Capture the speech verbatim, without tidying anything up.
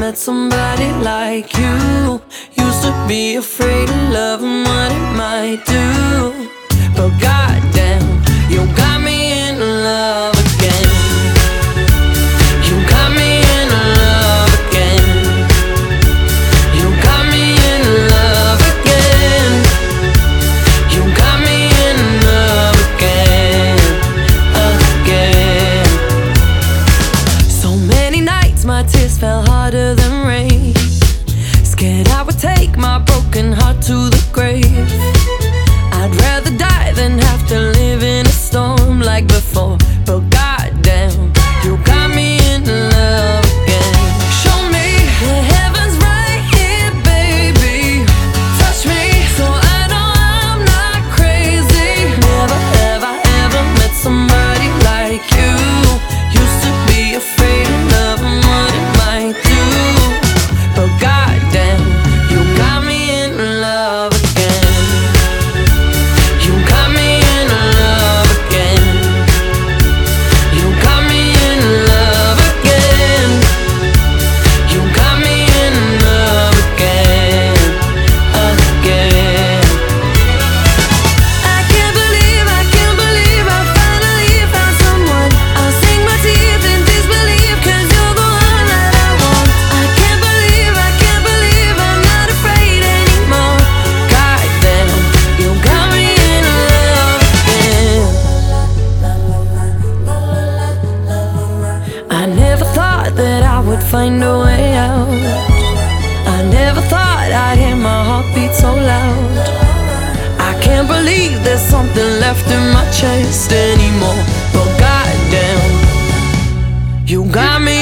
met somebody like you. Used to be afraid of love and what it might do, but goddamn, you got me in love again. You got me in love again. You got me in love again. You got me in love again, again. So many nights my tears fell harder than rain, scared I would take my broken heart to the grave. I'd rather die than have to live in a storm like before, but goddamn, you got me in love again. Show me the heavens right here, baby. Touch me so I know I'm not crazy. Never have I ever met somebody like you. Used to be afraid of love and what it might do, but goddamn, you got me in love again. You got me in love again. You got me in love again. You got me in love again, again. I can't believe, I can't believe I finally found someone. I'll sink my teeth in disbelief, cause you're the one that I want. I can't believe, I can't believe I'm not afraid anymore. Goddamn, you got me in love again. I never thought that I would find a way out. I never thought I'd hear my heartbeat so loud. I can't believe there's something left in my chest anymore, but goddamn, you got me